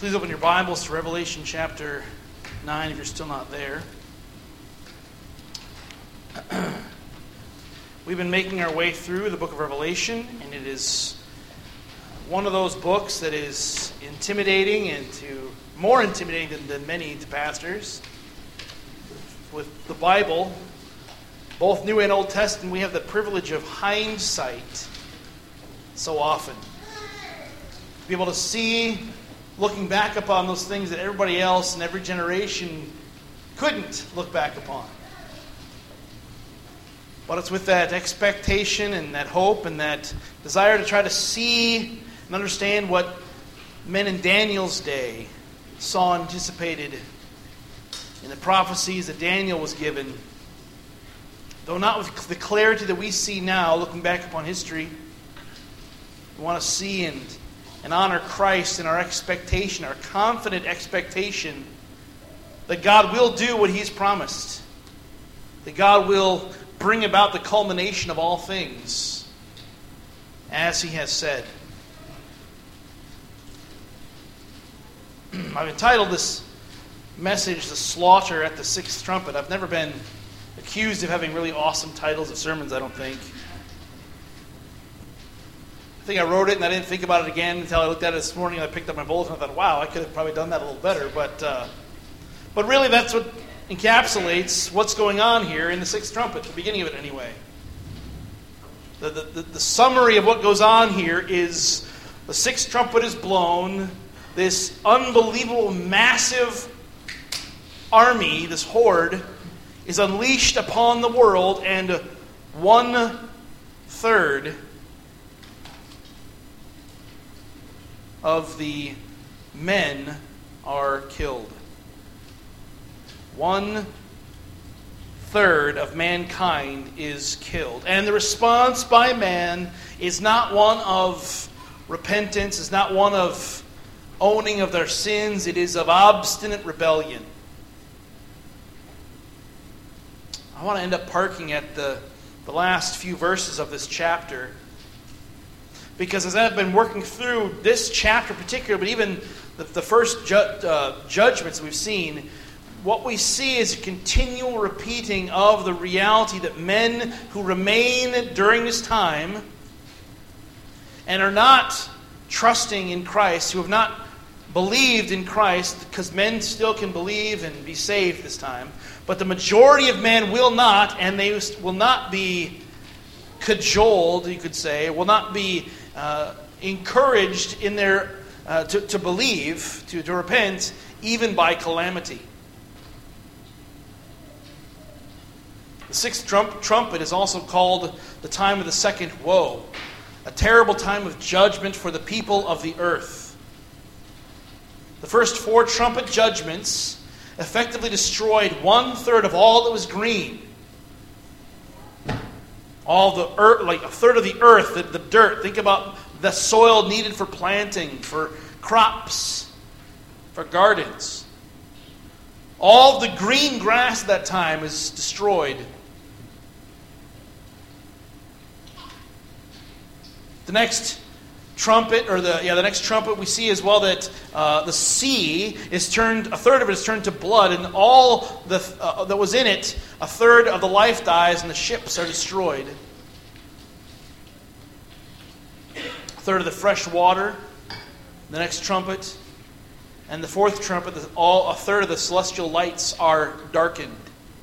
Please open your Bibles to Revelation chapter 9 if you're still not there. We've been making our way through the book of Revelation, and it is one of those books that is intimidating and more intimidating than many to pastors. With the Bible, both New and Old Testament, we have the privilege of hindsight so often. To be able to see, looking back upon those things that everybody else in every generation couldn't look back upon. But it's with that expectation and that hope and that desire to try to see and understand what men in Daniel's day saw anticipated in the prophecies that Daniel was given. Though not with the clarity that we see now, looking back upon history, we want to see and honor Christ in our expectation, our confident expectation that God will do what He's promised. That God will bring about the culmination of all things as He has said. I've entitled this message, The Slaughter at the Sixth Trumpet. I've never been accused of having really awesome titles of sermons, I don't think. I think I wrote it and I didn't think about it again until I looked at it this morning and I picked up my bulletin and I thought, wow, I could have probably done that a little better. But really that's what encapsulates what's going on here in the sixth trumpet, the beginning of it anyway. The summary of what goes on here is the sixth trumpet is blown, this unbelievable, massive army, this horde, is unleashed upon the world, and 1/3 of the men are killed. 1/3 of mankind is killed. And the response by man is not one of repentance, is not one of owning of their sins, it is of obstinate rebellion. I want to end up parking at the last few verses of this chapter, because as I've been working through this chapter in particular, but even the first judgments we've seen, what we see is a continual repeating of the reality that men who remain during this time and are not trusting in Christ, who have not believed in Christ, because men still can believe and be saved this time, but the majority of men will not, and they will not be cajoled, you could say, will not be encouraged in their to believe, to repent, even by calamity. The sixth trumpet is also called the time of the second woe, a terrible time of judgment for the people of the earth. The first 4 trumpet judgments effectively destroyed 1/3 of all that was green. All the earth, like 1/3 of the earth, the dirt. Think about the soil needed for planting, for crops, for gardens. All the green grass at that time is destroyed. The next trumpet, the next trumpet, we see as well that the sea is turned, 1/3 of it is turned to blood, and all that was in it, 1/3 of the life dies, and the ships are destroyed. 1/3 of the fresh water, the next trumpet, and the fourth trumpet, 1/3 of the celestial lights are darkened.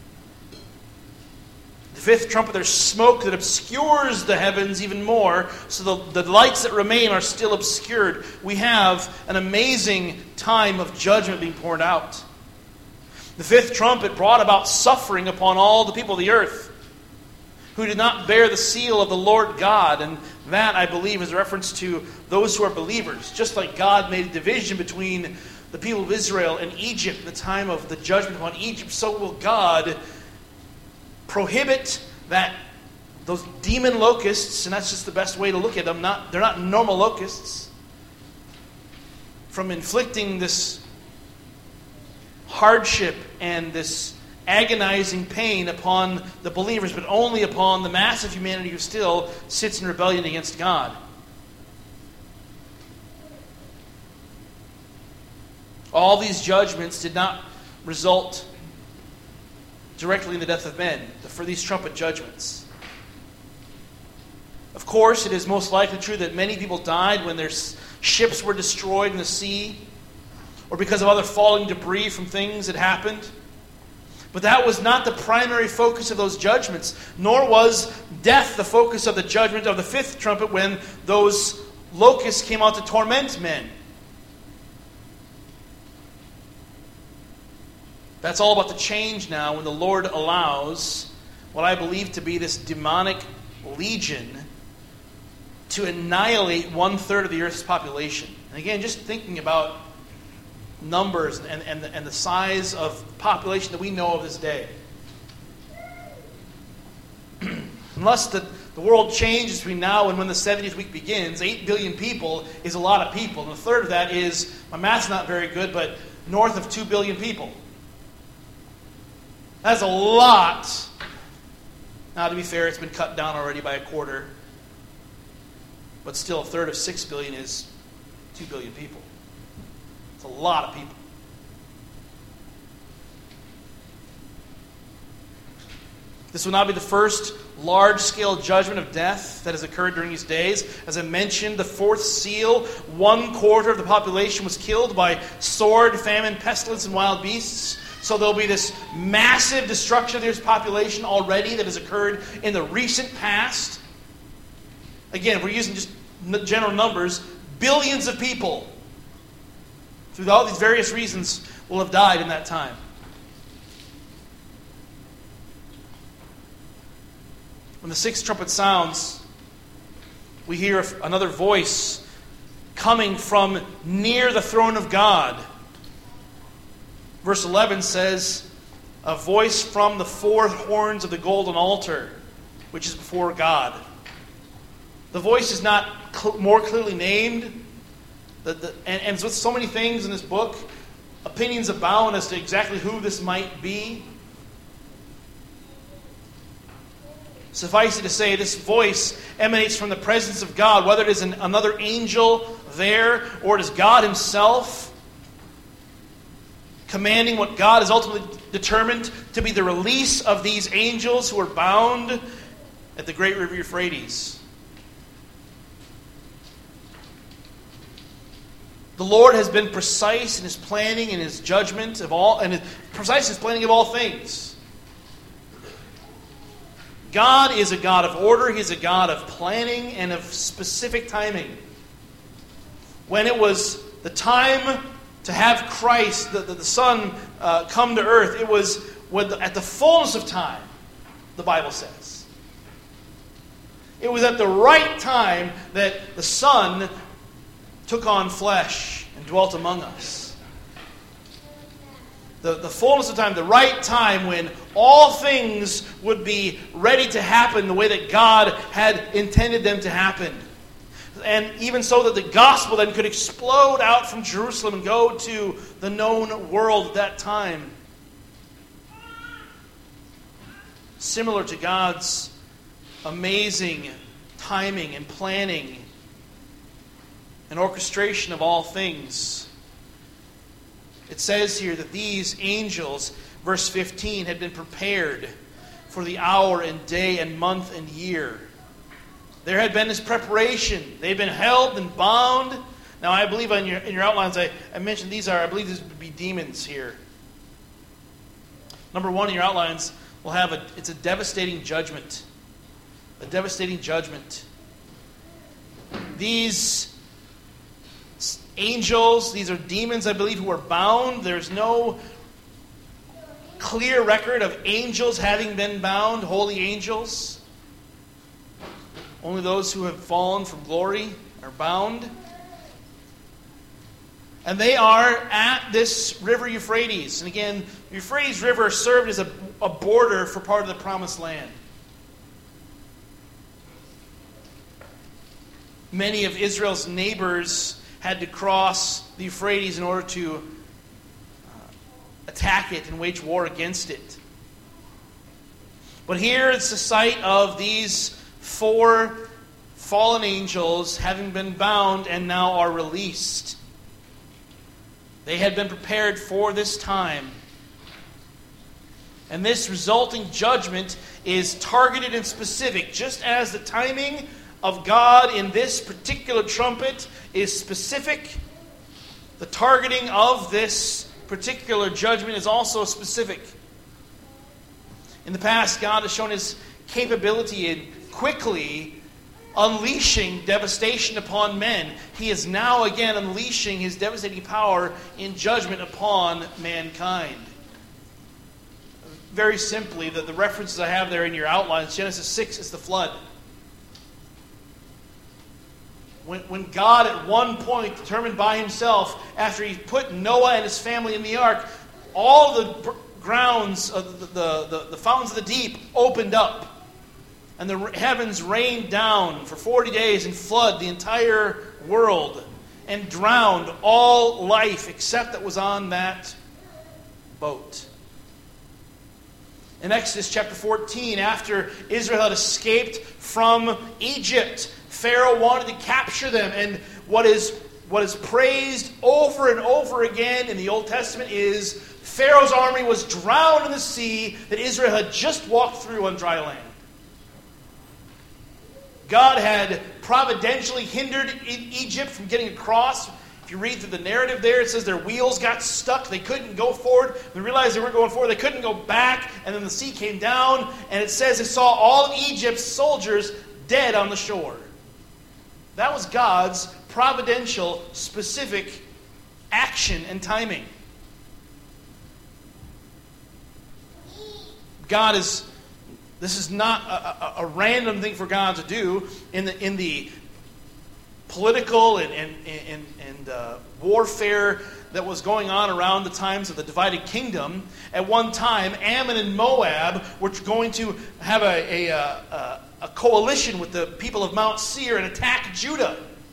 The fifth trumpet, there's smoke that obscures the heavens even more, so the lights that remain are still obscured. We have an amazing time of judgment being poured out. The fifth trumpet brought about suffering upon all the people of the earth who did not bear the seal of the Lord God, and that, I believe, is a reference to those who are believers. Just like God made a division between the people of Israel and Egypt in the time of the judgment upon Egypt, so will God prohibit those demon locusts, and that's just the best way to look at them. They're not normal locusts, from inflicting this hardship and this agonizing pain upon the believers, but only upon the mass of humanity who still sits in rebellion against God. All these judgments did not result directly in the death of men, for these trumpet judgments. Of course, it is most likely true that many people died when their ships were destroyed in the sea, or because of other falling debris from things that happened. But that was not the primary focus of those judgments, nor was death the focus of the judgment of the fifth trumpet when those locusts came out to torment men. That's all about to change now when the Lord allows what I believe to be this demonic legion to annihilate 1/3 of the earth's population. And again, just thinking about numbers and the size of population that we know of this day. Unless the world changes between now and when the 70th week begins, 8 billion people is a lot of people. And a third of that is, my math's not very good, but north of 2 billion people. That's a lot. Now, to be fair, it's been cut down already by a quarter. But still, a third of 6 billion is 2 billion people. It's a lot of people. This will not be the first large-scale judgment of death that has occurred during these days. As I mentioned, the fourth seal, 1/4 of the population was killed by sword, famine, pestilence, and wild beasts. So there'll be this massive destruction of this population already that has occurred in the recent past. Again, if we're using just general numbers, billions of people, through all these various reasons, will have died in that time. When the sixth trumpet sounds, we hear another voice coming from near the throne of God. Verse 11 says, a voice from the four horns of the golden altar, which is before God. The voice is not more clearly named. And with so many things in this book, opinions abound as to exactly who this might be. Suffice it to say, this voice emanates from the presence of God, whether it is another angel there or it is God himself, commanding what God has ultimately determined to be the release of these angels who are bound at the great river Euphrates. The Lord has been precise in his planning and his judgment of all, and precise in his planning of all things. God is a God of order. He is a God of planning and of specific timing. When it was the time to have Christ, the Son, come to earth, it was at the fullness of time, the Bible says. It was at the right time that the Son took on flesh and dwelt among us. The fullness of time, the right time when all things would be ready to happen the way that God had intended them to happen. And even so that the gospel then could explode out from Jerusalem and go to the known world at that time. Similar to God's amazing timing and planning and orchestration of all things. It says here that these angels, verse 15, had been prepared for the hour and day and month and year. There had been this preparation. They had been held and bound. Now, I believe in your outlines, I mentioned I believe these would be demons here. Number one in your outlines, it's a devastating judgment. A devastating judgment. These angels, these are demons, I believe, who are bound. There's no clear record of angels having been bound, holy angels. Only those who have fallen from glory are bound. And they are at this river Euphrates. And again, the Euphrates River served as a border for part of the Promised Land. Many of Israel's neighbors had to cross the Euphrates in order to attack it and wage war against it. But here it's the site of these four fallen angels having been bound and now are released. They had been prepared for this time. And this resulting judgment is targeted and specific, just as the timing of God in this particular trumpet is specific. The targeting of this particular judgment is also specific. In the past, God has shown His capability in quickly unleashing devastation upon men. He is now again unleashing His devastating power in judgment upon mankind. Very simply, the references I have there in your outlines, Genesis 6 is the flood. When God at one point determined by Himself, after He put Noah and his family in the ark, all the grounds of the fountains of the deep opened up. And the heavens rained down for 40 days and flooded the entire world and drowned all life except that was on that boat. In Exodus chapter 14, after Israel had escaped from Egypt, Pharaoh wanted to capture them. And what is praised over and over again in the Old Testament is Pharaoh's army was drowned in the sea that Israel had just walked through on dry land. God had providentially hindered Egypt from getting across. If you read through the narrative there, it says their wheels got stuck. They couldn't go forward. They realized they weren't going forward. They couldn't go back. And then the sea came down. And it says it saw all of Egypt's soldiers dead on the shore. That was God's providential, specific action and timing. This is not a random thing for God to do in the political and warfare that was going on around the times of the divided kingdom. At one time, Ammon and Moab were going to have a coalition with the people of Mount Seir and attack Judah.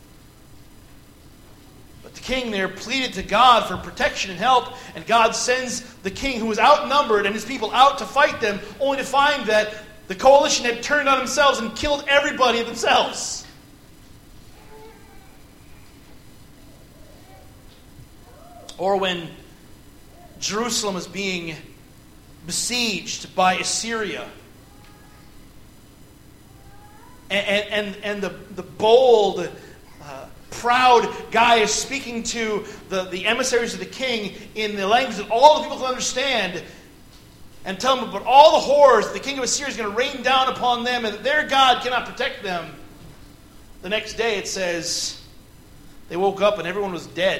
But the king there pleaded to God for protection and help, and God sends the king who was outnumbered and his people out to fight them, only to find that the coalition had turned on themselves and killed everybody themselves. Or when Jerusalem is being besieged by Assyria, and the bold, proud guy is speaking to the emissaries of the king in the language that all the people can understand, and tell them about all the horrors the king of Assyria is going to rain down upon them, and that their God cannot protect them. The next day it says they woke up and everyone was dead.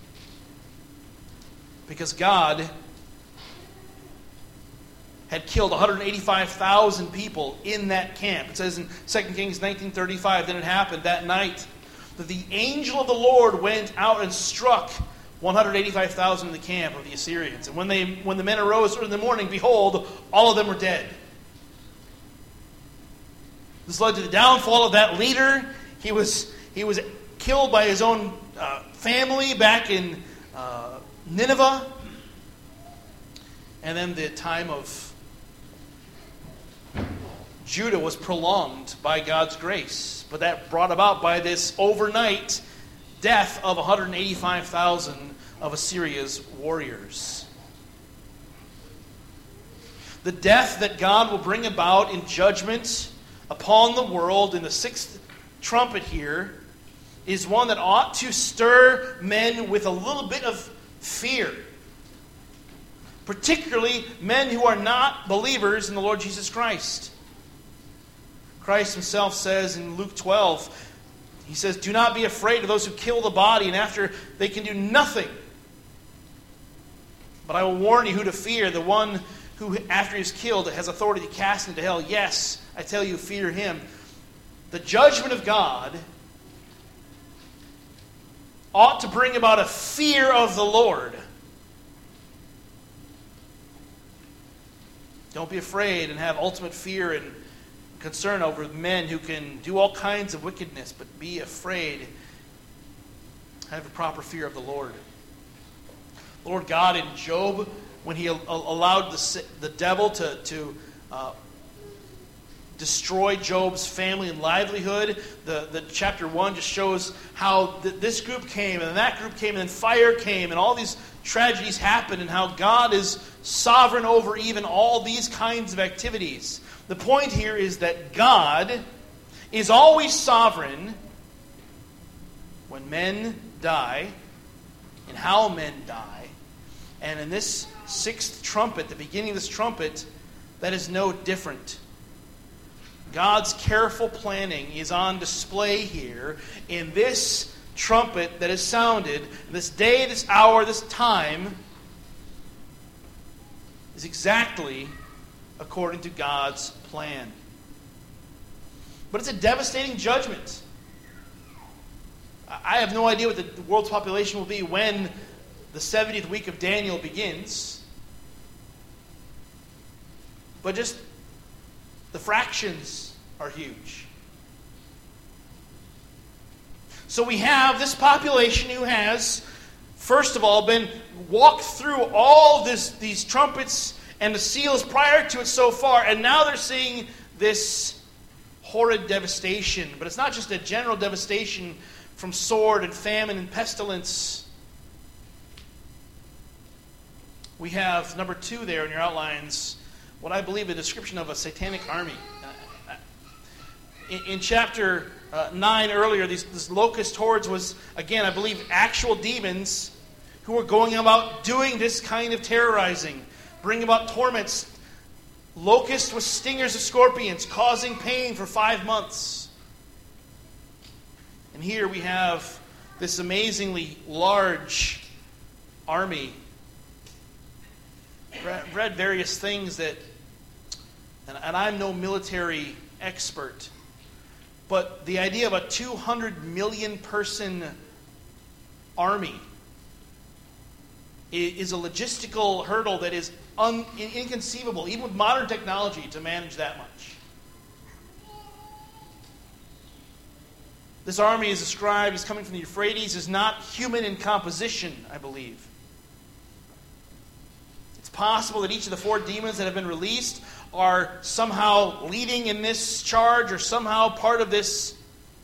Because God had killed 185,000 people in that camp. It says in 2 Kings 19:35, then it happened that night that the angel of the Lord went out and struck 185,000 in the camp of the Assyrians. And when the men arose early in the morning, behold, all of them were dead. This led to the downfall of that leader. He was killed by his own family back in Nineveh. And then the time of Judah was prolonged by God's grace. But that brought about by this overnight death of 185,000 of Assyria's warriors. The death that God will bring about in judgment upon the world in the sixth trumpet here is one that ought to stir men with a little bit of fear. Particularly men who are not believers in the Lord Jesus Christ. Christ Himself says in Luke 12, He says, do not be afraid of those who kill the body, and after they can do nothing. But I will warn you who to fear, the one who after he is killed has authority to cast into hell. Yes, I tell you, fear him. The judgment of God ought to bring about a fear of the Lord. Don't be afraid and have ultimate fear and concern over men who can do all kinds of wickedness, but be afraid. Have a proper fear of the Lord. The Lord God in Job, when He allowed the devil to destroy Job's family and livelihood. The chapter 1 just shows how this group came, and then that group came, and then fire came, and all these tragedies happened, and how God is sovereign over even all these kinds of activities. The point here is that God is always sovereign when men die, and how men die. And in this sixth trumpet, the beginning of this trumpet, that is no different. God's careful planning is on display here in this trumpet that is sounded. This day, this hour, this time is exactly according to God's plan. But it's a devastating judgment. I have no idea what the world's population will be when the 70th week of Daniel begins. But just the fractions are huge. So we have this population who has, first of all, been walked through all these trumpets and the seals prior to it so far, and now they're seeing this horrid devastation. But it's not just a general devastation from sword and famine and pestilence. We have, number 2 there in your outlines, what I believe a description of a satanic army. In chapter 9 earlier, this locust hordes was, again, I believe, actual demons who were going about doing this kind of terrorizing, bringing about torments. Locusts with stingers of scorpions, causing pain for 5 months. And here we have this amazingly large army. Read various things that, and I'm no military expert, but the idea of a 200 million person army is a logistical hurdle that is inconceivable, even with modern technology, to manage that much. This army is described as coming from the Euphrates, is not human in composition, I believe. It's possible that each of the 4 demons that have been released are somehow leading in this charge, or somehow part of this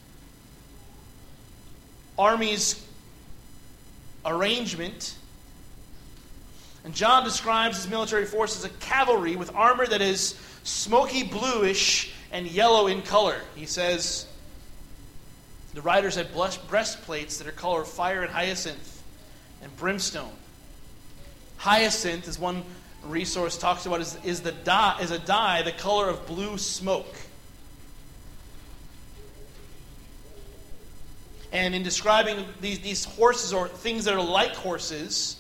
army's arrangement. And John describes his military force as a cavalry with armor that is smoky bluish and yellow in color. He says the riders had breastplates that are color of fire and hyacinth and brimstone. Hyacinth, as one resource talks about, is a dye the color of blue smoke. And in describing these horses, or things that are like horses,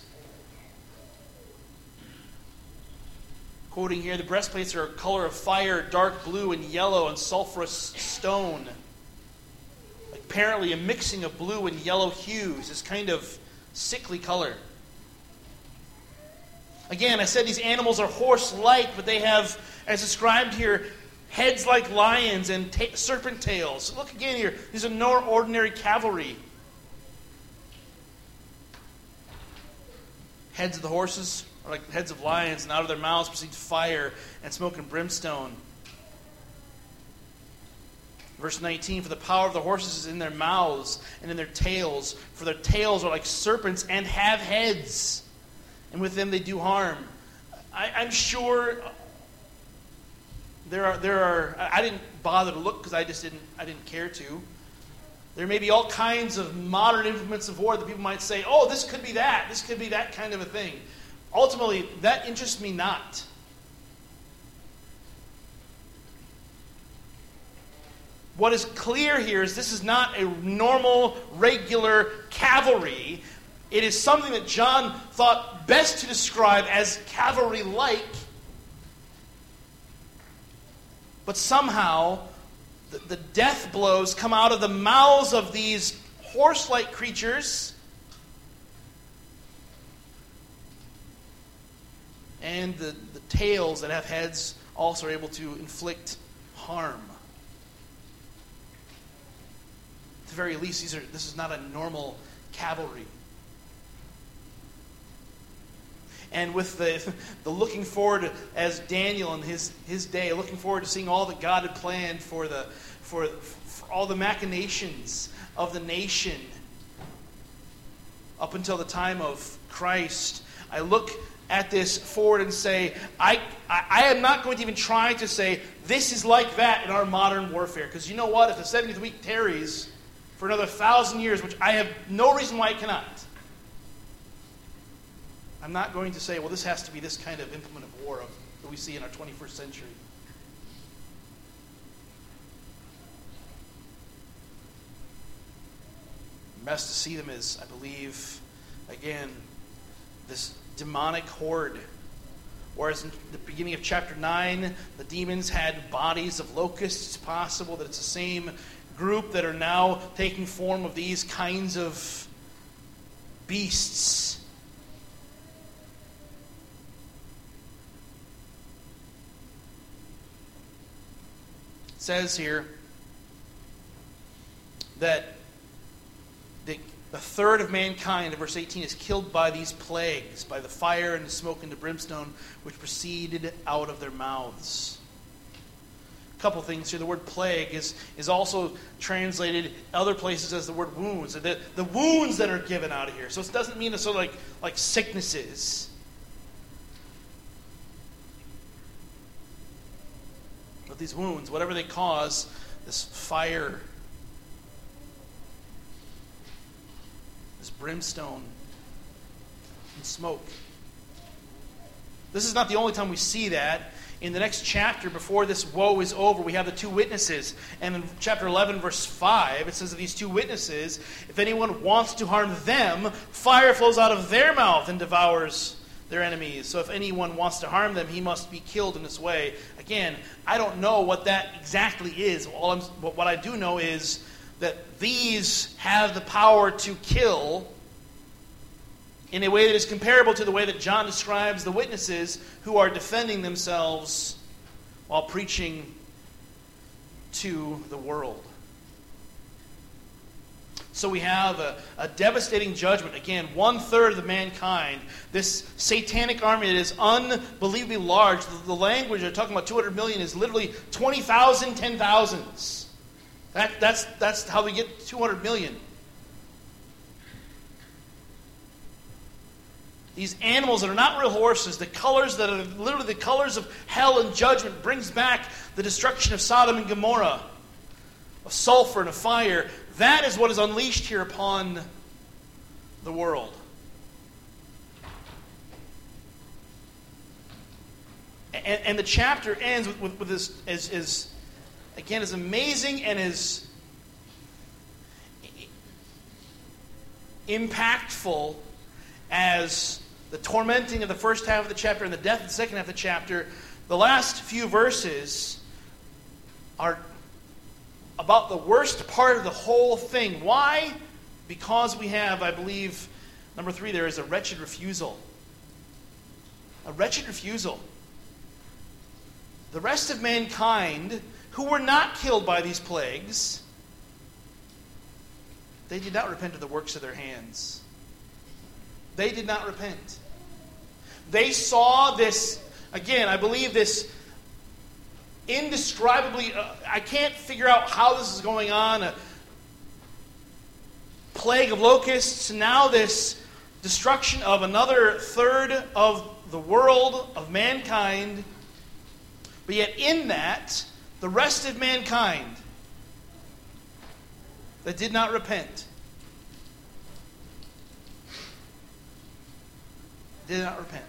quoting here, the breastplates are a color of fire, dark blue and yellow and sulfurous stone. Apparently a mixing of blue and yellow hues, this kind of sickly color. Again, I said these animals are horse-like, but they have, as described here, heads like lions and serpent tails. Look again here. These are no ordinary cavalry. Heads of the horses are like heads of lions, and out of their mouths proceeds fire and smoke and brimstone. Verse 19, for the power of the horses is in their mouths and in their tails, for their tails are like serpents and have heads, and with them they do harm. I'm sure there are. I didn't bother to look because I didn't care to. There may be all kinds of modern implements of war that people might say, oh, this could be that. This could be that kind of a thing. Ultimately, that interests me not. What is clear here is this is not a normal, regular cavalry. It is something that John thought best to describe as cavalry-like. But somehow, the death blows come out of the mouths of these horse-like creatures. And the tails that have heads also are able to inflict harm. At the very least, this is not a normal cavalry. and with the looking forward as Daniel and his day, looking forward to seeing all that God had planned for all the machinations of the nation up until the time of Christ. I look at this forward and say, I am not going to even try to say this is like that in our modern warfare. Because you know what? If the 70th week tarries for another 1,000 years, which I have no reason why it cannot, I'm not going to say, well, this has to be this kind of implement of war that we see in our 21st century. Best to see them as, I believe, again, this demonic horde. Whereas in the beginning of chapter 9, the demons had bodies of locusts, it's possible that it's the same group that are now taking form of these kinds of beasts. It says here that the third of mankind, in verse 18, is killed by these plagues, by the fire and the smoke and the brimstone, which proceeded out of their mouths. A couple things here. The word plague is also translated other places as the word wounds. The wounds that are given out of here. So it doesn't mean it's sort of like sicknesses. But these wounds, whatever they cause, this fire, this brimstone and smoke. This is not the only time we see that. In the next chapter, before this woe is over, we have the two witnesses. And in chapter 11, verse 5, it says of these two witnesses, if anyone wants to harm them, fire flows out of their mouth and devours their enemies. So if anyone wants to harm them, he must be killed in this way. Again, I don't know what that exactly is. What I do know is that these have the power to kill in a way that is comparable to the way that John describes the witnesses who are defending themselves while preaching to the world. So we have a devastating judgment. Again, 1/3 of mankind. This satanic army that is unbelievably large. The language they're talking about 200 million is literally 20,000 10,000s. That's how we get 200 million. These animals that are not real horses, the colors that are literally the colors of hell and judgment, brings back the destruction of Sodom and Gomorrah, of sulfur and of fire. That is what is unleashed here upon the world. And the chapter ends with this as amazing and as impactful as the tormenting of the first half of the chapter and the death of the second half of the chapter. The last few verses are about the worst part of the whole thing. Why? Because we have, I believe, number 3 there is a wretched refusal. A wretched refusal. The rest of mankind who were not killed by these plagues, they did not repent of the works of their hands. They did not repent. They saw this, again, I believe this indescribably, I can't figure out how this is going on, a plague of locusts, now this destruction of another third of the world, of mankind. But yet in that, the rest of mankind that did not repent did not repent.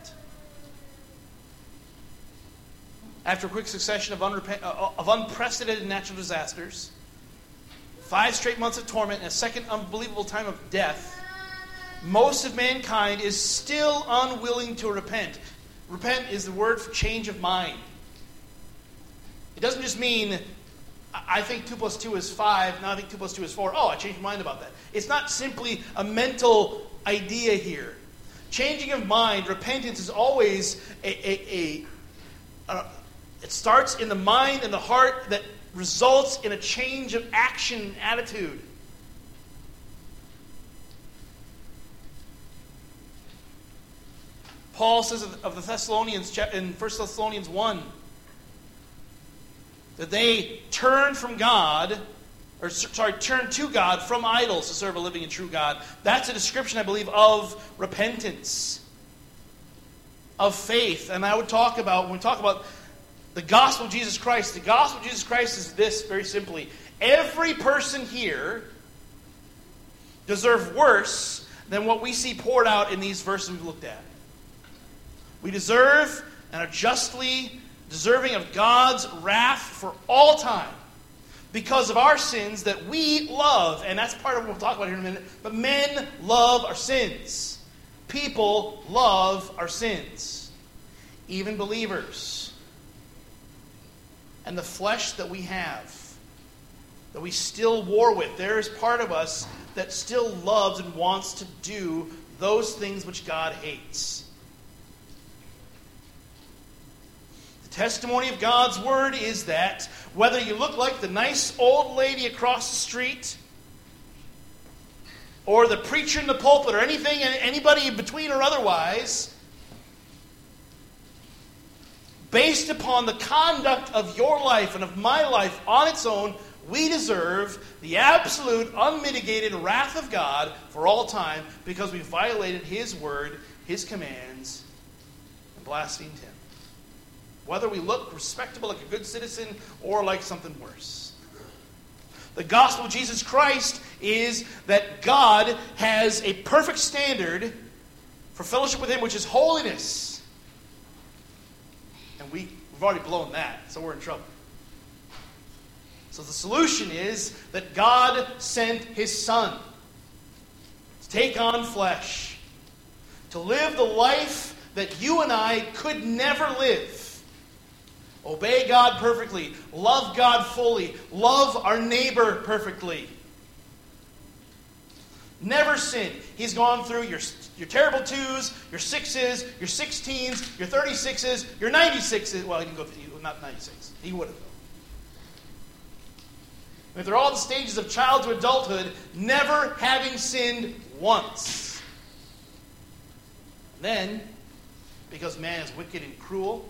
After a quick succession of unprecedented natural disasters, 5 straight months of torment, and a second unbelievable time of death, most of mankind is still unwilling to repent. Repent is the word for change of mind. It doesn't just mean, I think 2 + 2 is 5, now I think 2 + 2 is 4. Oh, I changed my mind about that. It's not simply a mental idea here. Changing of mind, repentance is always it starts in the mind and the heart that results in a change of action and attitude. Paul says of the Thessalonians in 1 Thessalonians 1 that they turned to God from idols to serve a living and true God. That's a description, I believe, of repentance, of faith. And I would talk about, when we talk about the gospel of Jesus Christ, the gospel of Jesus Christ is this, very simply. Every person here deserves worse than what we see poured out in these verses we've looked at. We deserve and are justly deserving of God's wrath for all time because of our sins that we love. And that's part of what we'll talk about here in a minute. But men love our sins. People love our sins. Even believers. And the flesh that we have, that we still war with, there is part of us that still loves and wants to do those things which God hates. The testimony of God's word is that whether you look like the nice old lady across the street, or the preacher in the pulpit, or anybody in between or otherwise, based upon the conduct of your life and of my life on its own, we deserve the absolute, unmitigated wrath of God for all time because we violated His word, His commands, and blasphemed Him. Whether we look respectable like a good citizen or like something worse. The gospel of Jesus Christ is that God has a perfect standard for fellowship with Him, which is holiness. And we've already blown that, so we're in trouble. So the solution is that God sent His Son to take on flesh, to live the life that you and I could never live. Obey God perfectly, love God fully, love our neighbor perfectly. Never sin. He's gone through your terrible 2s, your 6s, your 16s, your 36s, your 96s. Well, he didn't go through, not 96. He would have. If they're all the stages of child to adulthood, never having sinned once. Then, because man is wicked and cruel,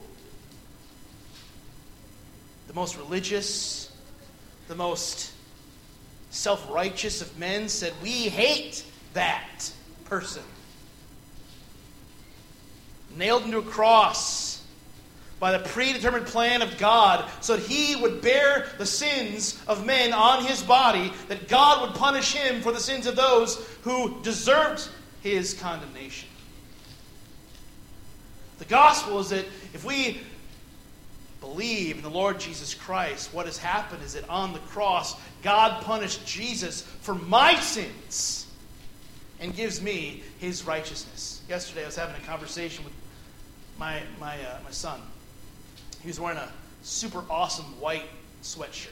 the most religious, the most self-righteous of men said, we hate that person. Nailed him to a cross by the predetermined plan of God so that He would bear the sins of men on His body, that God would punish Him for the sins of those who deserved His condemnation. The gospel is that if we believe in the Lord Jesus Christ, what has happened is that on the cross, God punished Jesus for my sins and gives me His righteousness. Yesterday I was having a conversation with my son. He was wearing a super awesome white sweatshirt.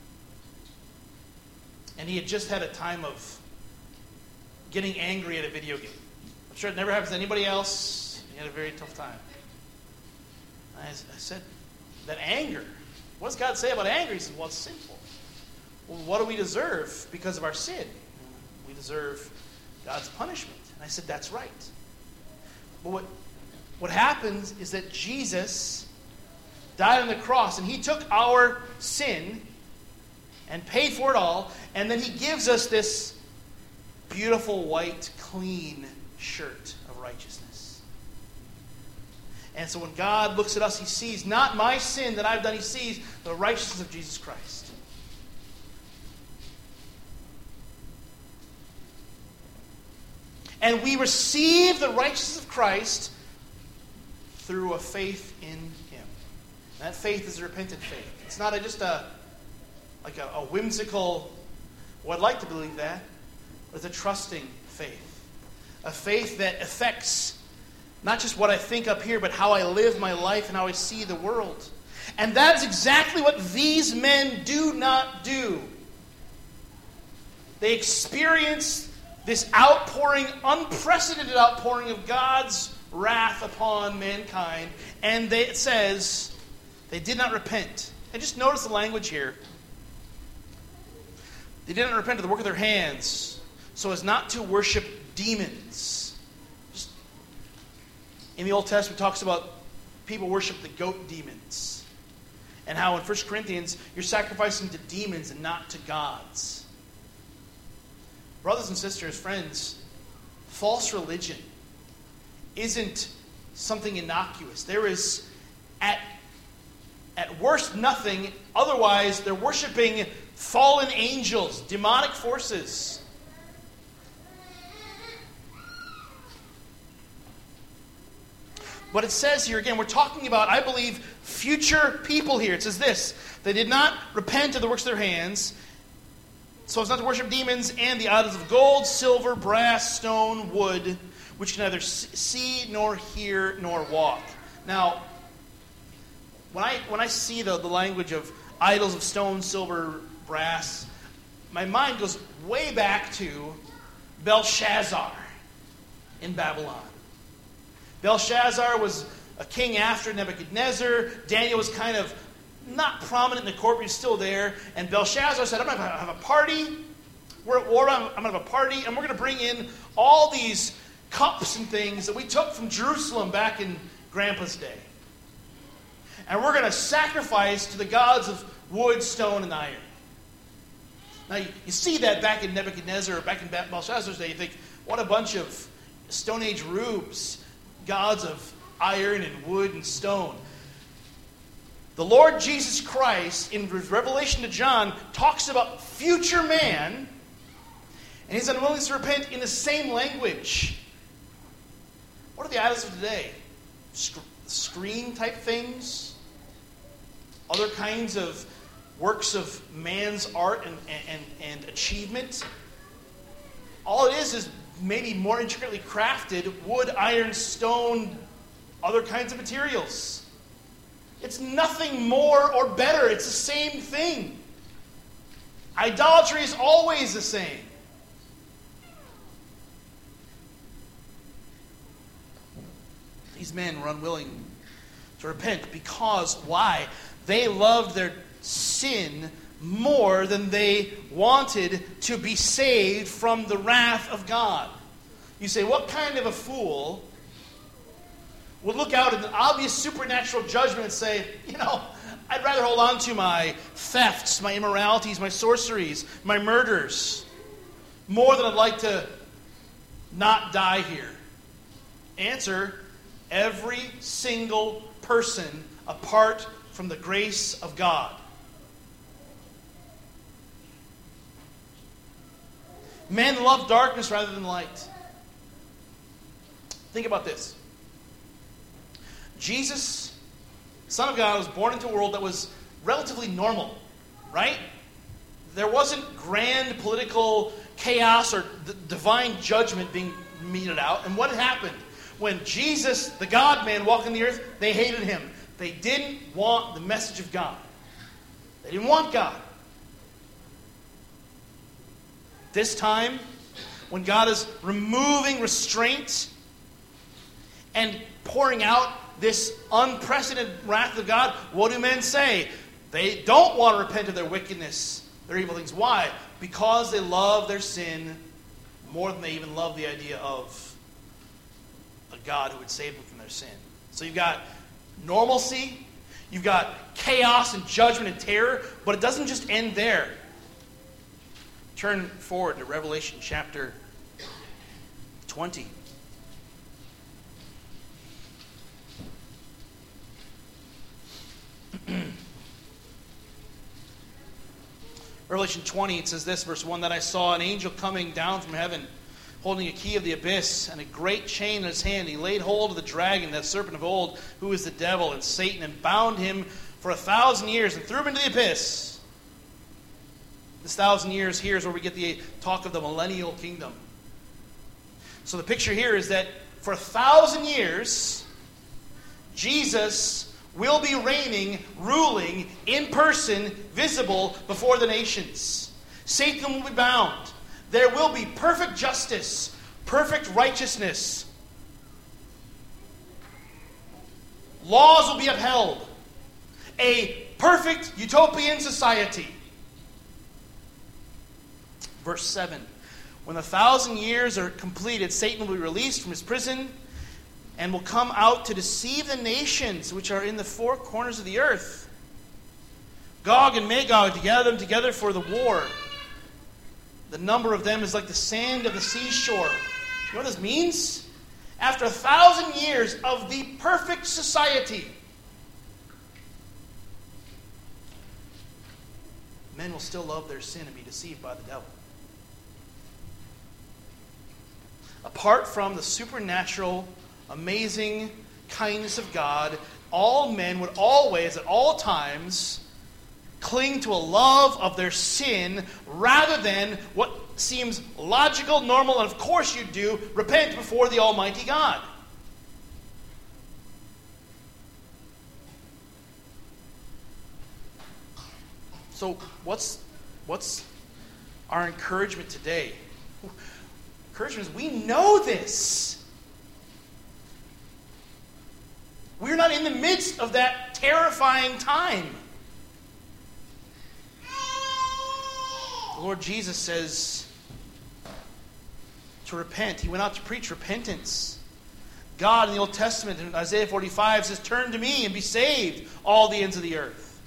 And he had just had a time of getting angry at a video game. I'm sure it never happens to anybody else. He had a very tough time. I said, that anger, what does God say about anger? He said, well, it's sinful. Well, what do we deserve because of our sin? We deserve God's punishment. And I said, that's right. But what happens is that Jesus died on the cross, and He took our sin and paid for it all, and then He gives us this beautiful, white, clean shirt of righteousness. And so when God looks at us, He sees not my sin that I've done, He sees the righteousness of Jesus Christ. And we receive the righteousness of Christ through a faith in Him. And that faith is a repentant faith. It's not just a whimsical, well, I'd like to believe that, but it's a trusting faith. A faith that affects not just what I think up here, but how I live my life and how I see the world. And that is exactly what these men do not do. They experience this outpouring, unprecedented outpouring of God's wrath upon mankind. And it says they did not repent. And just notice the language here. They did not repent of the work of their hands so as not to worship demons. in the Old Testament talks about people worship the goat demons. And how in 1 Corinthians, you're sacrificing to demons and not to gods. Brothers and sisters, friends, false religion isn't something innocuous. There is, at worst, nothing. Otherwise, they're worshiping fallen angels, demonic forces. But it says here, again, we're talking about, I believe, future people here. It says this: they did not repent of the works of their hands, so as not to worship demons and the idols of gold, silver, brass, stone, wood, which can neither see, nor hear, nor walk. Now, when I see the language of idols of stone, silver, brass, my mind goes way back to Belshazzar in Babylon. Belshazzar was a king after Nebuchadnezzar. Daniel was kind of not prominent in the court, but he's still there. And Belshazzar said, I'm going to have a party. We're at war. I'm going to have a party. And we're going to bring in all these cups and things that we took from Jerusalem back in Grandpa's day. And we're going to sacrifice to the gods of wood, stone, and iron. Now, you see that back in Nebuchadnezzar, back in Belshazzar's day. You think, what a bunch of Stone Age rubes, gods of iron and wood and stone. The Lord Jesus Christ, in Revelation to John, talks about future man, and his unwillingness to repent in the same language. What are the idols of today? Screen-type things? Other kinds of works of man's art and achievement? All it is maybe more intricately crafted wood, iron, stone, other kinds of materials. It's nothing more or better. It's the same thing. Idolatry is always the same. These men were unwilling to repent because, why? They loved their sin more than they wanted to be saved from the wrath of God. You say, what kind of a fool would look out at an obvious supernatural judgment and say, I'd rather hold on to my thefts, my immoralities, my sorceries, my murders, more than I'd like to not die here? Answer: every single person apart from the grace of God. Men love darkness rather than light. Think about this. Jesus, Son of God, was born into a world that was relatively normal, right? There wasn't grand political chaos or divine judgment being meted out. And what happened? When Jesus, the God-man, walked on the earth, they hated him. They didn't want the message of God. They didn't want God. This time, when God is removing restraint and pouring out this unprecedented wrath of God, what do men say? They don't want to repent of their wickedness, their evil things. Why? Because they love their sin more than they even love the idea of a God who would save them from their sin. So you've got normalcy, you've got chaos and judgment and terror, but it doesn't just end there. Turn forward to Revelation chapter 20. Revelation 20, it says this, verse 1, that I saw an angel coming down from heaven, holding a key of the abyss and a great chain in his hand. He laid hold of the dragon, that serpent of old, who is the devil and Satan, and bound him for 1,000 years and threw him into the abyss. This 1,000 years here is where we get the talk of the millennial kingdom. So the picture here is that for 1,000 years, Jesus will be reigning, ruling, in person, visible before the nations. Satan will be bound. There will be perfect justice, perfect righteousness. Laws will be upheld. A perfect utopian society. Verse 7. When 1,000 years are completed, Satan will be released from his prison and will come out to deceive the nations which are in the four corners of the earth. Gog and Magog, to gather them together for the war. The number of them is like the sand of the seashore. You know what this means? After 1,000 years of the perfect society, men will still love their sin and be deceived by the devil. Apart from the supernatural, amazing kindness of God, all men would always, at all times, cling to a love of their sin rather than what seems logical, normal, and of course you do, repent before the Almighty God. So what's our encouragement today? Encouragement is we know this. We're not in the midst of that terrifying time. The Lord Jesus says to repent. He went out to preach repentance. God in the Old Testament, in Isaiah 45, says, "Turn to me and be saved, all the ends of the earth."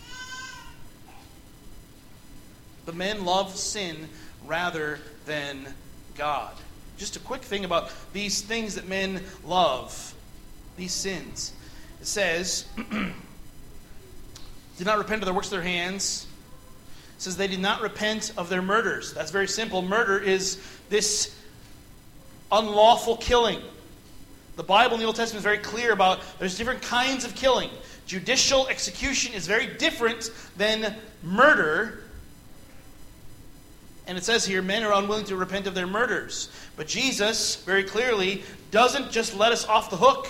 The men love sin rather than God. Just a quick thing about these things that men love, these sins. It says, did not repent of the works of their hands. It says they did not repent of their murders. That's very simple. Murder is this unlawful killing. The Bible in the Old Testament is very clear about there's different kinds of killing. Judicial execution is very different than murder. And it says here, men are unwilling to repent of their murders. But Jesus, very clearly, doesn't just let us off the hook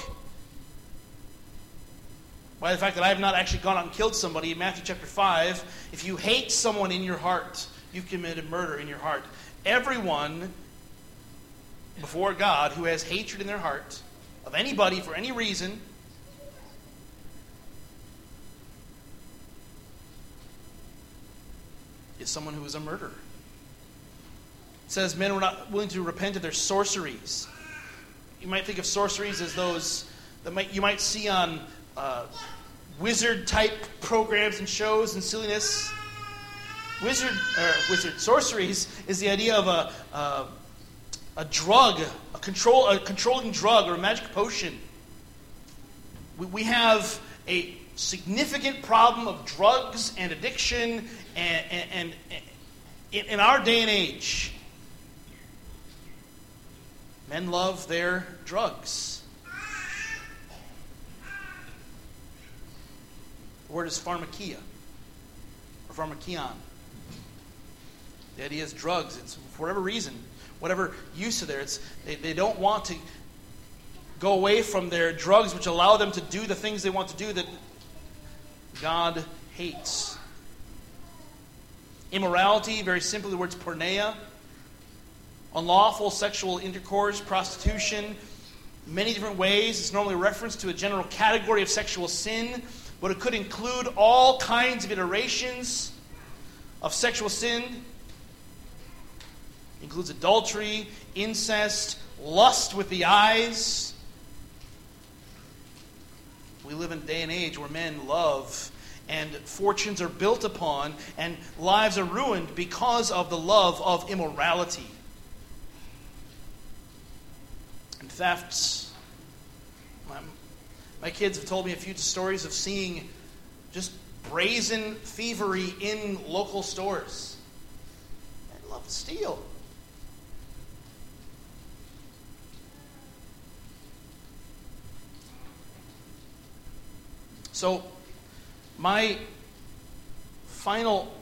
by the fact that I have not actually gone out and killed somebody. In Matthew chapter 5, if you hate someone in your heart, you've committed murder in your heart. Everyone before God who has hatred in their heart of anybody for any reason is someone who is a murderer. It says men were not willing to repent of their sorceries. You might think of sorceries as those that you might see on wizard-type programs and shows and silliness. Sorceries is the idea of a drug, a controlling drug or a magic potion. We have a significant problem of drugs and addiction and in our day and age. Men love their drugs. The word is pharmakia or pharmakion. The idea is drugs. It's for whatever reason, whatever use of there. They don't want to go away from their drugs, which allow them to do the things they want to do that God hates. Immorality, very simply, the word's porneia. Unlawful sexual intercourse, prostitution, many different ways. It's normally a reference to a general category of sexual sin, but it could include all kinds of iterations of sexual sin. It includes adultery, incest, lust with the eyes. We live in a day and age where men love and fortunes are built upon and lives are ruined because of the love of immorality. And thefts. My kids have told me a few stories of seeing just brazen thievery in local stores. I love to steal. So, my final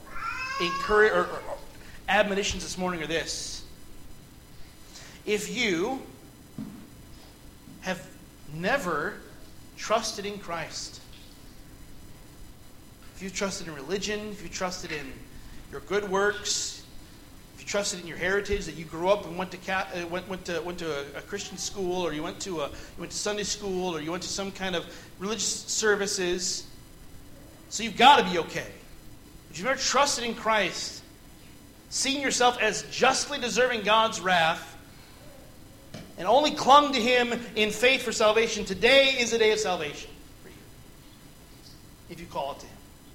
admonitions this morning are this. If you have never trusted in Christ, if you've trusted in religion, if you've trusted in your good works, if you trusted in your heritage, that you grew up and went to a Christian school, or you went to Sunday school, or you went to some kind of religious services, so you've got to be okay. If you've never trusted in Christ, seeing yourself as justly deserving God's wrath, and only clung to Him in faith for salvation, today is the day of salvation for you, if you call it to Him.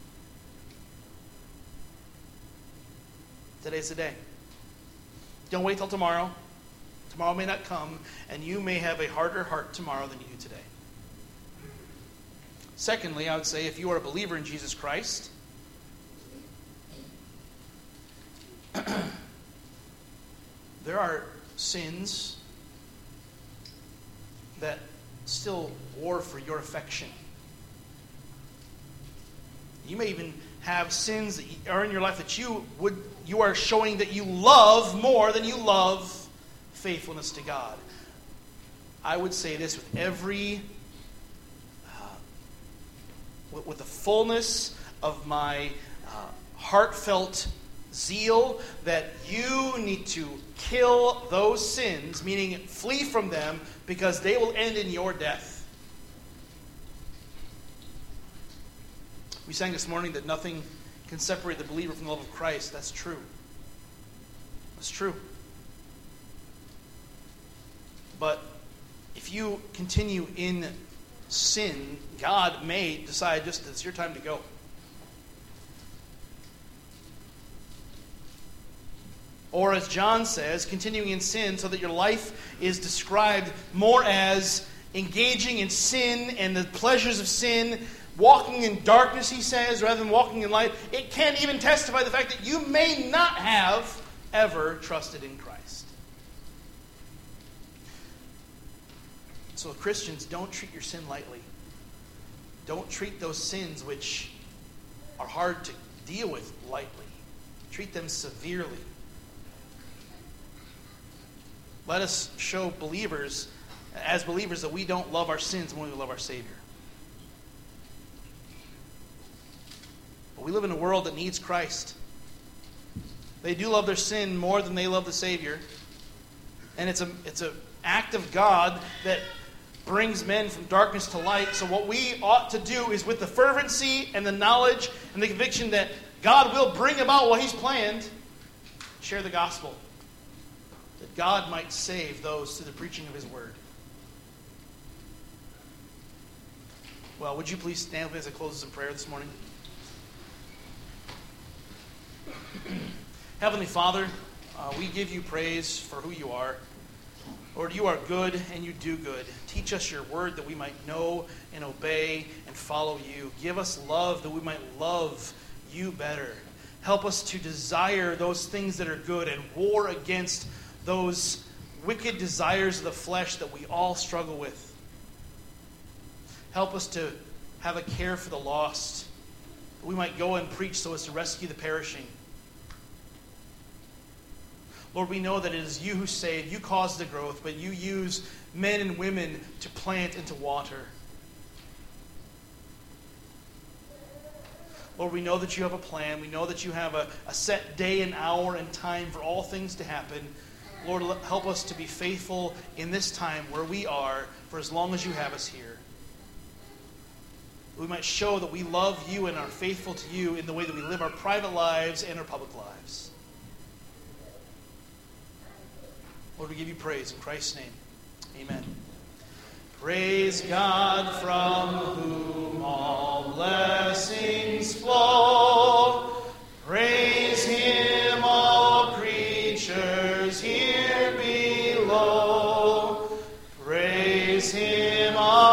Today's the day. Don't wait till tomorrow. Tomorrow may not come, and you may have a harder heart tomorrow than you do today. Secondly, I would say if you are a believer in Jesus Christ, there are sins that still war for your affection. You may even have sins that are in your life that you are showing that you love more than you love faithfulness to God. I would say this with with the fullness of my heartfelt zeal, that you need to kill those sins, meaning flee from them, because they will end in your death. We sang this morning that nothing can separate the believer from the love of Christ. That's true. That's true. But if you continue in sin, God may decide just it's your time to go. Or as John says, continuing in sin so that your life is described more as engaging in sin and the pleasures of sin, walking in darkness, he says, rather than walking in light. It can even testify the fact that you may not have ever trusted in Christ. So Christians, don't treat your sin lightly. Don't treat those sins which are hard to deal with lightly. Treat them severely. Let us show believers, as believers, that we don't love our sins when we love our Savior. But we live in a world that needs Christ. They do love their sin more than they love the Savior. And it's an act of God that brings men from darkness to light. So what we ought to do is, with the fervency and the knowledge and the conviction that God will bring about what He's planned, share the gospel, that God might save those through the preaching of His word. Well, would you please stand with me as I close this in prayer this morning? Heavenly Father, we give you praise for who you are. Lord, you are good and you do good. Teach us your word that we might know and obey and follow you. Give us love that we might love you better. Help us to desire those things that are good and war against those wicked desires of the flesh that we all struggle with. Help us to have a care for the lost, that we might go and preach so as to rescue the perishing. Lord, we know that it is you who save, you cause the growth, but you use men and women to plant and to water. Lord, we know that you have a plan. We know that you have a set day and hour and time for all things to happen. Lord, help us to be faithful in this time where we are for as long as you have us here. We might show that we love you and are faithful to you in the way that we live our private lives and our public lives. Lord, we give you praise in Christ's name. Amen. Praise God from whom all blessings flow. Praise Him, all creatures here below. Praise Him, all